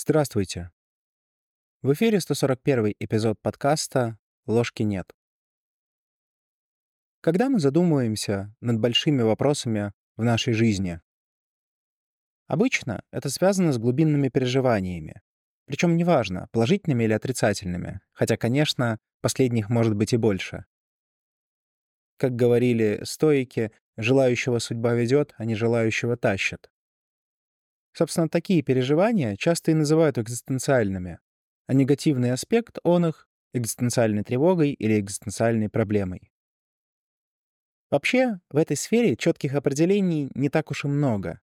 Здравствуйте. В эфире 141 эпизод подкаста «Ложки нет». Когда мы задумываемся над большими вопросами в нашей жизни, обычно это связано с глубинными переживаниями. Причем неважно, положительными или отрицательными, хотя, конечно, последних может быть и больше. Как говорили стоики, желающего судьба ведет, а не желающего тащит. Собственно, такие переживания часто и называют экзистенциальными, а негативный аспект он их экзистенциальной тревогой или экзистенциальной проблемой. Вообще, в этой сфере четких определений не так уж и много.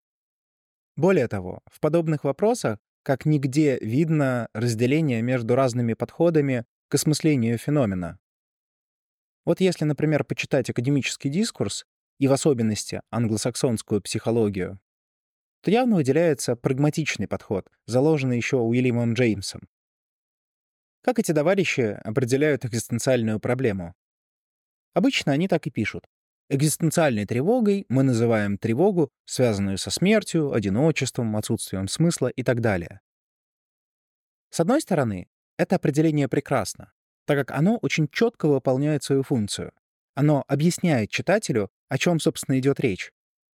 Более того, в подобных вопросах как нигде видно разделение между разными подходами к осмыслению феномена. Вот если, например, почитать академический дискурс, и в особенности англосаксонскую психологию, то явно выделяется прагматичный подход, заложенный еще Уильямом Джеймсом. Как эти товарищи определяют экзистенциальную проблему? Обычно они так и пишут. Экзистенциальной тревогой мы называем тревогу, связанную со смертью, одиночеством, отсутствием смысла и так далее. С одной стороны, это определение прекрасно, так как оно очень четко выполняет свою функцию. Оно объясняет читателю, о чем, собственно, идет речь.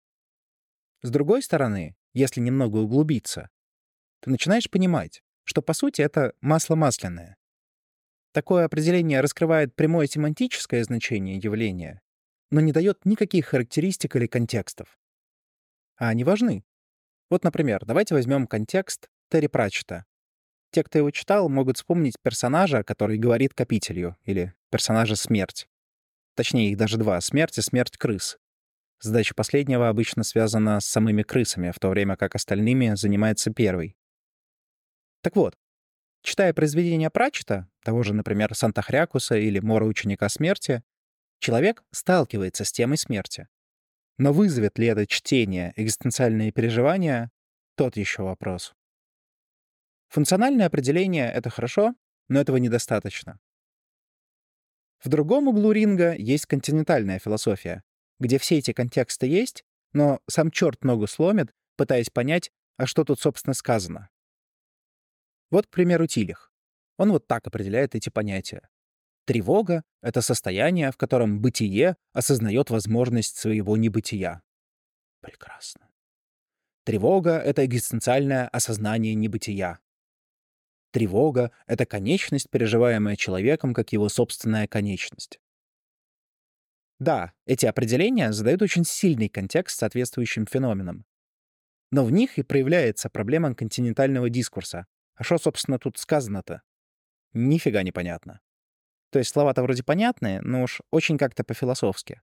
С другой стороны, если немного углубиться, ты начинаешь понимать, что, по сути, это масло масляное. Такое определение раскрывает прямое семантическое значение явления, но не дает никаких характеристик или контекстов. А они важны. Вот, например, давайте возьмем контекст Терри Пратчетта. Те, кто его читал, могут вспомнить персонажа, который говорит копителю, или персонажа Смерть. Точнее, их даже два — Смерть и Смерть крыс. Задача последнего обычно связана с самыми крысами, в то время как остальными занимается первый. Так вот, читая произведения Пратчетта, того же, например, Санта-Хрякуса или Мора Ученика Смерти, человек сталкивается с темой смерти. Но вызовет ли это чтение экзистенциальные переживания — тот еще вопрос. Функциональное определение — это хорошо, но этого недостаточно. В другом углу ринга есть континентальная философия, где все эти контексты есть, но сам черт ногу сломит, пытаясь понять, а что тут, собственно, сказано. Вот, к примеру, Тилих. Он вот так определяет эти понятия. Тревога — это состояние, в котором бытие осознает возможность своего небытия. Прекрасно. Тревога — это экзистенциальное осознание небытия. Тревога — это конечность, переживаемая человеком как его собственная конечность. Да, эти определения задают очень сильный контекст соответствующим феноменам. Но в них и проявляется проблема континентального дискурса. А что, собственно, тут сказано-то? Нифига не понятно. То есть слова-то вроде понятные, но уж очень как-то по-философски.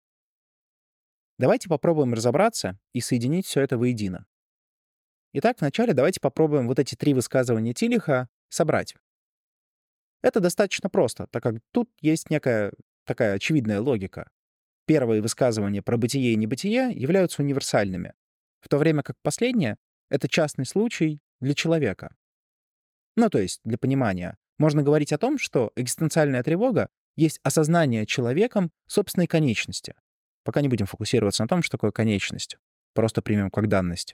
Давайте попробуем разобраться и соединить все это воедино. Итак, вначале давайте попробуем вот эти три высказывания Тилиха собрать. Это достаточно просто, так как тут есть некая такая очевидная логика. Первые высказывания про бытие и небытие являются универсальными, в то время как последнее — это частный случай для человека. Ну, то есть, для понимания, можно говорить о том, что экзистенциальная тревога есть осознание человеком собственной конечности. Пока не будем фокусироваться на том, что такое конечность. Просто примем как данность.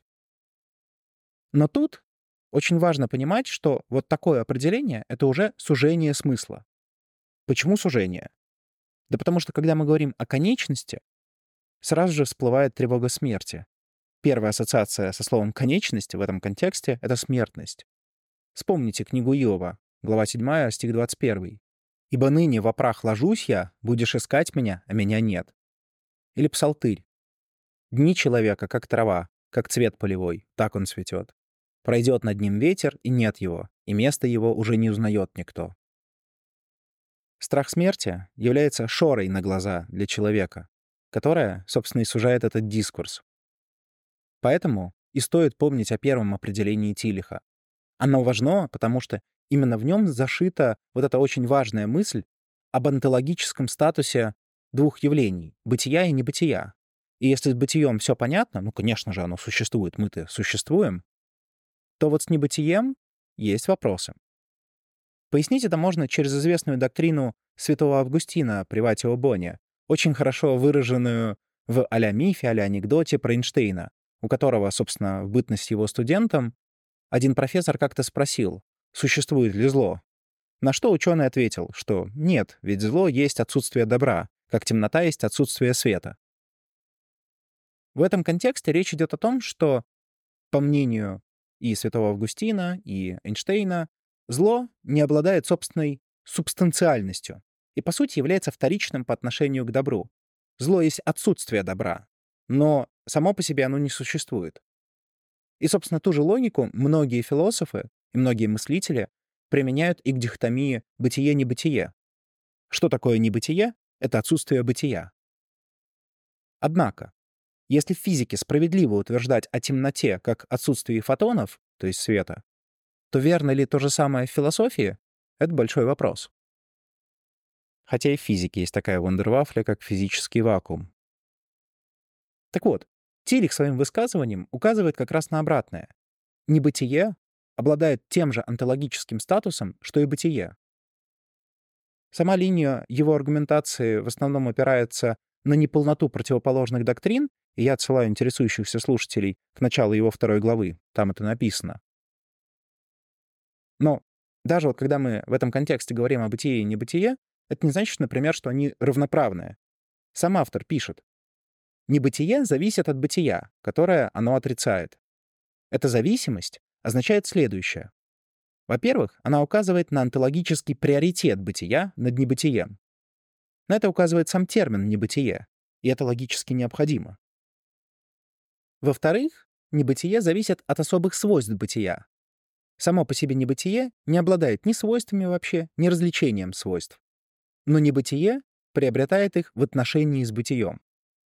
Но тут очень важно понимать, что вот такое определение — это уже сужение смысла. Почему сужение? Да потому что, когда мы говорим о конечности, сразу же всплывает тревога смерти. Первая ассоциация со словом «конечность» в этом контексте — это смертность. Вспомните книгу Иова, глава 7, стих 21. «Ибо ныне во прах ложусь я, будешь искать меня, а меня нет». Или Псалтырь. «Дни человека, как трава, как цвет полевой, так он цветет. Пройдет над ним ветер, и нет его, и место его уже не узнает никто». Страх смерти является шорой на глаза для человека, которая, собственно, и сужает этот дискурс. Поэтому и стоит помнить о первом определении Тилиха. Оно важно, потому что именно в нем зашита вот эта очень важная мысль об онтологическом статусе двух явлений — бытия и небытия. И если с бытием все понятно, ну, конечно же, оно существует, мы-то существуем, то вот с небытием есть вопросы. Пояснить это можно через известную доктрину святого Августина Приватио Бони, очень хорошо выраженную в а-ля мифе, а-ля анекдоте про Эйнштейна, у которого, собственно, в бытность его студентом Один профессор как-то спросил, существует ли зло. На что ученый ответил, что нет, ведь зло есть отсутствие добра, как темнота есть отсутствие света. В этом контексте речь идет о том, что, по мнению и святого Августина, и Эйнштейна, зло не обладает собственной субстанциальностью и, по сути, является вторичным по отношению к добру. Зло есть отсутствие добра, но само по себе оно не существует. И, собственно, ту же логику многие философы и многие мыслители применяют и к дихотомии бытие-небытие. Что такое небытие? Это отсутствие бытия. Однако, если в физике справедливо утверждать о темноте как отсутствии фотонов, то есть света, то верно ли то же самое в философии? Это большой вопрос. Хотя и в физике есть такая вундервафля, как физический вакуум. Так вот, Тилих своим высказыванием указывает как раз на обратное. Небытие обладает тем же онтологическим статусом, что и бытие. Сама линия его аргументации в основном опирается на неполноту противоположных доктрин, и я отсылаю интересующихся слушателей к началу его 2 главы, там это написано. Но даже вот когда мы в этом контексте говорим о бытие и небытие, это не значит, например, что они равноправные. Сам автор пишет: «Небытие зависит от бытия, которое оно отрицает. Эта зависимость означает следующее. Во-первых, она указывает на онтологический приоритет бытия над небытием. На это указывает сам термин «небытие», и это логически необходимо. Во-вторых, небытие зависит от особых свойств бытия. Само по себе небытие не обладает ни свойствами вообще, ни развлечением свойств. Но небытие приобретает их в отношении с бытием.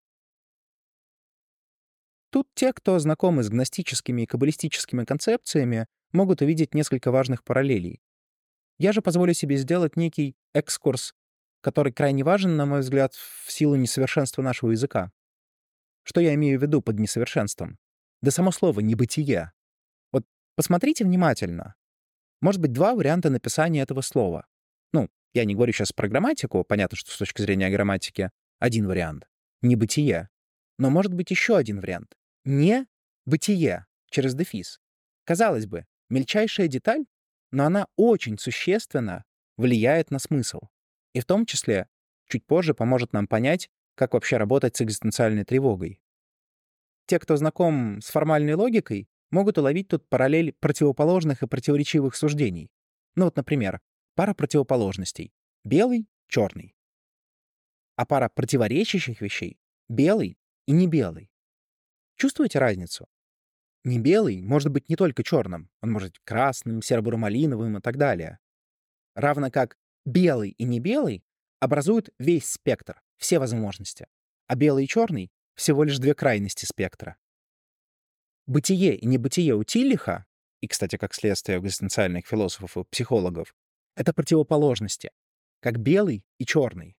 Тут те, кто знакомы с гностическими и каббалистическими концепциями, могут увидеть несколько важных параллелей. Я же позволю себе сделать некий экскурс, который крайне важен, на мой взгляд, в силу несовершенства нашего языка. Что я имею в виду под несовершенством? Да само слово «небытие». Вот посмотрите внимательно. Может быть, 2 варианта написания этого слова. Ну, я не говорю сейчас про грамматику, понятно, что с точки зрения грамматики один вариант — небытие. Но может быть еще один вариант — не-бытие через дефис. Казалось бы, мельчайшая деталь, но она очень существенно влияет на смысл. И в том числе чуть позже поможет нам понять, как вообще работать с экзистенциальной тревогой. Те, кто знаком с формальной логикой, могут уловить тут параллель противоположных и противоречивых суждений. Ну вот, например, пара противоположностей — белый, черный. А пара противоречащих вещей — белый и не белый. Чувствуете разницу? Не белый может быть не только черным, он может быть красным, серо-буро-малиновым и так далее. Равно как белый и не белый образуют весь спектр, все возможности, а белый и черный — всего лишь 2 крайности спектра. Бытие и небытие у Тиллиха, и, кстати, как следствие у экзистенциальных философов и психологов, это противоположности, как белый и черный.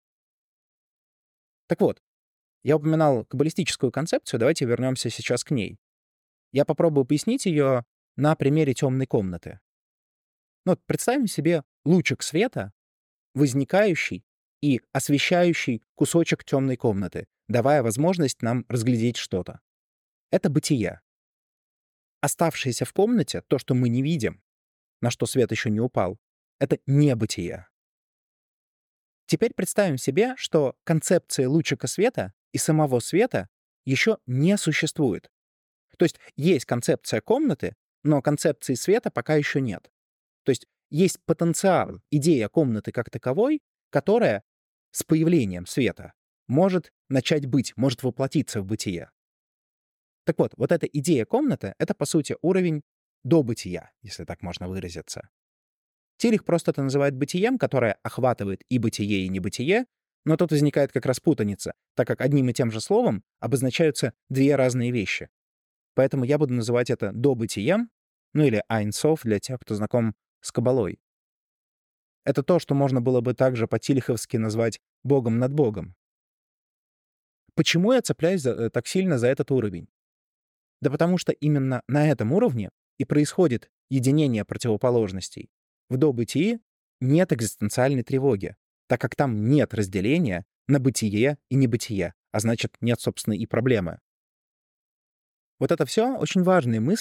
Так вот, я упоминал каббалистическую концепцию, давайте вернемся сейчас к ней. Я попробую пояснить ее на примере темной комнаты. Ну, вот представим себе лучик света, возникающий и освещающий кусочек темной комнаты, давая возможность нам разглядеть что-то. Это бытие. Оставшееся в комнате, то, что мы не видим, на что свет еще не упал, это небытие. Теперь представим себе, что концепция лучика света и самого света еще не существует. То есть концепция комнаты, но концепции света пока еще нет. То есть потенциал, идея комнаты как таковой, которая с появлением света может начать быть, может воплотиться в бытие. Так вот эта идея комнаты — это, по сути, уровень до бытия, если так можно выразиться. Тилих просто это называет бытием, которое охватывает и бытие, и небытие, но тут возникает как раз путаница, так как одним и тем же словом обозначаются 2 разные вещи. Поэтому я буду называть это добытием, ну или Ein Sof для тех, кто знаком с каббалой. Это то, что можно было бы также по-тилиховски назвать Богом над Богом. Почему я цепляюсь так сильно за этот уровень? Да потому что именно на этом уровне и происходит единение противоположностей. В добытии нет экзистенциальной тревоги, так как там нет разделения на бытие и небытие, а значит, нет, собственно, и проблемы. Вот это все очень важные мысли,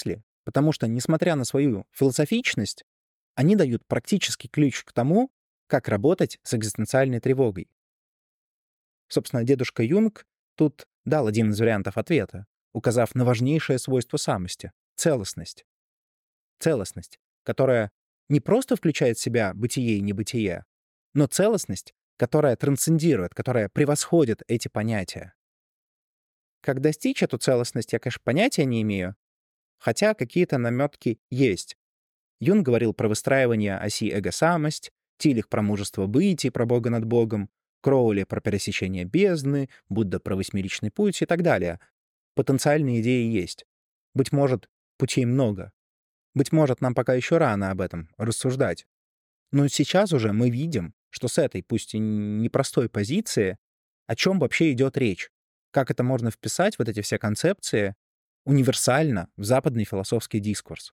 потому что, несмотря на свою философичность, они дают практический ключ к тому, как работать с экзистенциальной тревогой. Собственно, дедушка Юнг тут дал один из вариантов ответа, указав на важнейшее свойство самости — целостность. Целостность, которая не просто включает в себя бытие и небытие, но целостность, которая трансцендирует, которая превосходит эти понятия. Как достичь эту целостность, я, конечно, понятия не имею, хотя какие-то намётки есть. Юнг говорил про выстраивание оси эго-самость, Тилих про мужество быть и про Бога над Богом, Кроули про пересечение бездны, Будда про восьмеричный путь и так далее. Потенциальные идеи есть. Быть может, путей много. Быть может, нам пока еще рано об этом рассуждать. Но сейчас уже мы видим, что с этой, пусть и непростой позиции, о чем вообще идет речь. Как это можно вписать, вот эти все концепции, универсально в западный философский дискурс.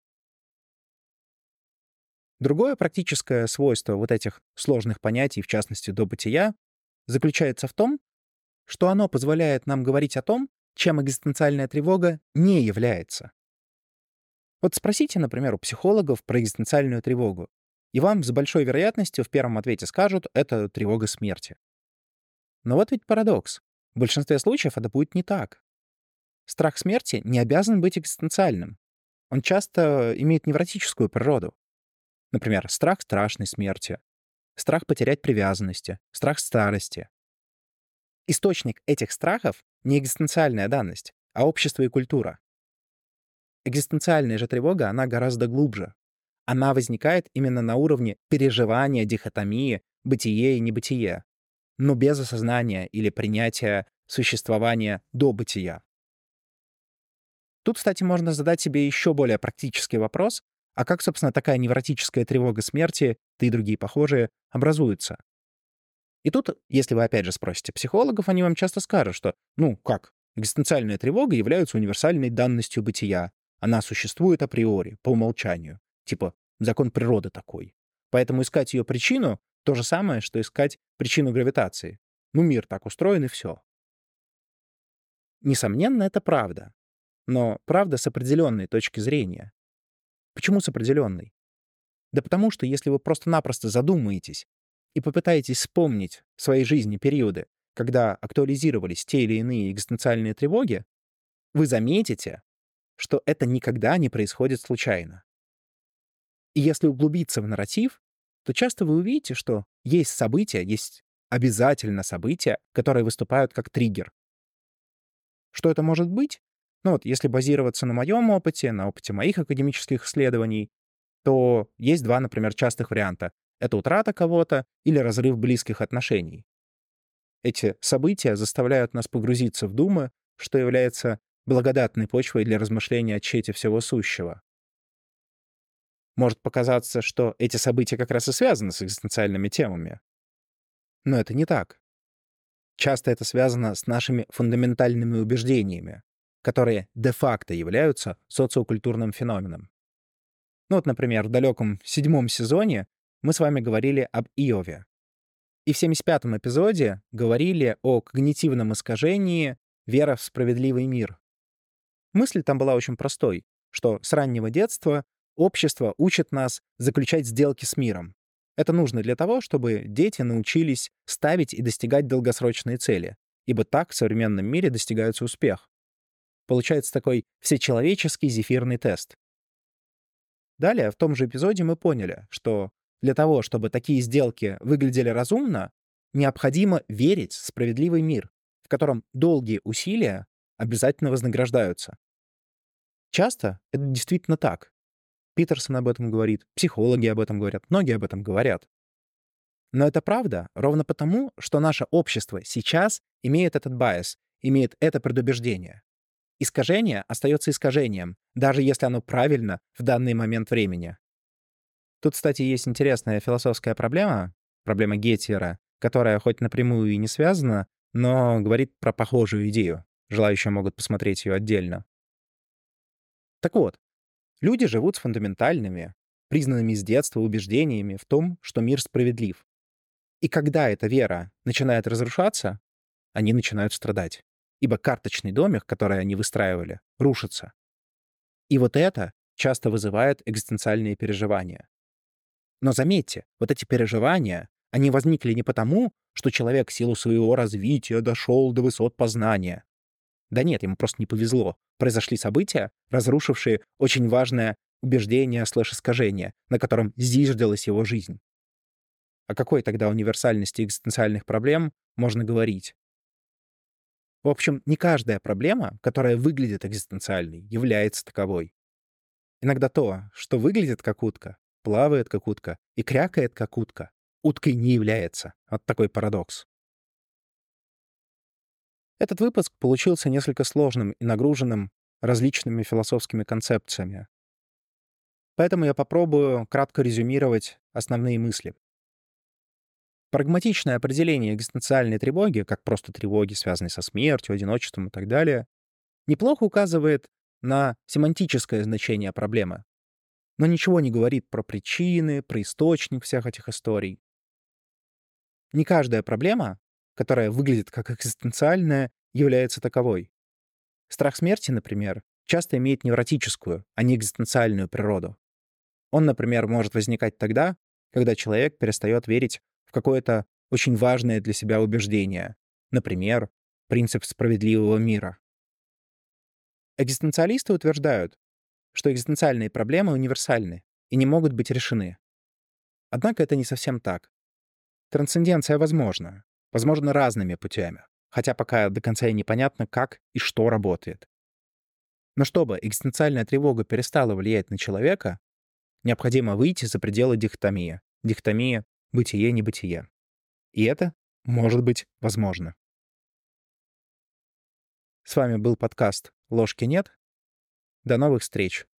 Другое практическое свойство вот этих сложных понятий, в частности, до бытия, заключается в том, что оно позволяет нам говорить о том, чем экзистенциальная тревога не является. Вот спросите, например, у психологов про экзистенциальную тревогу, и вам с большой вероятностью в первом ответе скажут, это тревога смерти. Но вот ведь парадокс. В большинстве случаев это будет не так. Страх смерти не обязан быть экзистенциальным. Он часто имеет невротическую природу. Например, страх страшной смерти, страх потерять привязанности, страх старости. Источник этих страхов не экзистенциальная данность, а общество и культура. Экзистенциальная же тревога, она гораздо глубже. Она возникает именно на уровне переживания дихотомии бытие и небытие, но без осознания или принятия существования до бытия. Тут, кстати, можно задать себе еще более практический вопрос, а как, собственно, такая невротическая тревога смерти, да и другие похожие, образуются? И тут, если вы опять же спросите психологов, они вам часто скажут, что, экзистенциальная тревога является универсальной данностью бытия. Она существует априори, по умолчанию. Типа, закон природы такой. Поэтому искать ее причину — то же самое, что искать причину гравитации. Мир так устроен, и все. Несомненно, это правда. Но правда с определенной точки зрения. Почему с определенной? Да потому что если вы просто-напросто задумаетесь и попытаетесь вспомнить в своей жизни периоды, когда актуализировались те или иные экзистенциальные тревоги, вы заметите, что это никогда не происходит случайно. И если углубиться в нарратив, то часто вы увидите, что есть события, есть обязательно события, которые выступают как триггер. Что это может быть? Если базироваться на моем опыте, на опыте моих академических исследований, то есть два, например, частых варианта. Это утрата кого-то или разрыв близких отношений. Эти события заставляют нас погрузиться в думы, что является благодатной почвой для размышления о чете всего сущего. Может показаться, что эти события как раз и связаны с экзистенциальными темами. Но это не так. Часто это связано с нашими фундаментальными убеждениями, которые де-факто являются социокультурным феноменом. Например, в далеком 7-м сезоне мы с вами говорили об Иове. И в 75-м эпизоде говорили о когнитивном искажении «вера в справедливый мир». Мысль там была очень простой, что с раннего детства общество учит нас заключать сделки с миром. Это нужно для того, чтобы дети научились ставить и достигать долгосрочные цели, ибо так в современном мире достигается успех. Получается такой всечеловеческий зефирный тест. Далее, в том же эпизоде мы поняли, что для того, чтобы такие сделки выглядели разумно, необходимо верить в справедливый мир, в котором долгие усилия обязательно вознаграждаются. Часто это действительно так. Питерсон об этом говорит, психологи об этом говорят, многие об этом говорят. Но это правда ровно потому, что наше общество сейчас имеет этот байс, имеет это предубеждение. Искажение остается искажением, даже если оно правильно в данный момент времени. Тут, кстати, есть интересная философская проблема Геттиера, которая хоть напрямую и не связана, но говорит про похожую идею. Желающие могут посмотреть ее отдельно. Так вот, люди живут с фундаментальными, признанными с детства убеждениями в том, что мир справедлив. И когда эта вера начинает разрушаться, они начинают страдать. Ибо карточный домик, который они выстраивали, рушится. И вот это часто вызывает экзистенциальные переживания. Но заметьте, вот эти переживания, они возникли не потому, что человек в силу своего развития дошел до высот познания. Да нет, ему просто не повезло. Произошли события, разрушившие очень важное убеждение /искажение, на котором зиждилась его жизнь. О какой тогда универсальности экзистенциальных проблем можно говорить? В общем, не каждая проблема, которая выглядит экзистенциальной, является таковой. Иногда то, что выглядит как утка, плавает как утка и крякает как утка, уткой не является. Вот такой парадокс. Этот выпуск получился несколько сложным и нагруженным различными философскими концепциями. Поэтому я попробую кратко резюмировать основные мысли. Прагматичное определение экзистенциальной тревоги, как просто тревоги, связанные со смертью, одиночеством и так далее, неплохо указывает на семантическое значение проблемы, но ничего не говорит про причины, про источник всех этих историй. Не каждая проблема, которая выглядит как экзистенциальная, является таковой. Страх смерти, например, часто имеет невротическую, а не экзистенциальную природу. Он, например, может возникать тогда, когда человек перестает верить в какое-то очень важное для себя убеждение, например, принцип справедливого мира. Экзистенциалисты утверждают, что экзистенциальные проблемы универсальны и не могут быть решены. Однако это не совсем так. Трансценденция возможна разными путями, хотя пока до конца и непонятно, как и что работает. Но чтобы экзистенциальная тревога перестала влиять на человека, необходимо выйти за пределы дихотомии. Дихотомия бытие-небытие. И это может быть возможно. С вами был подкаст «Ложки нет». До новых встреч!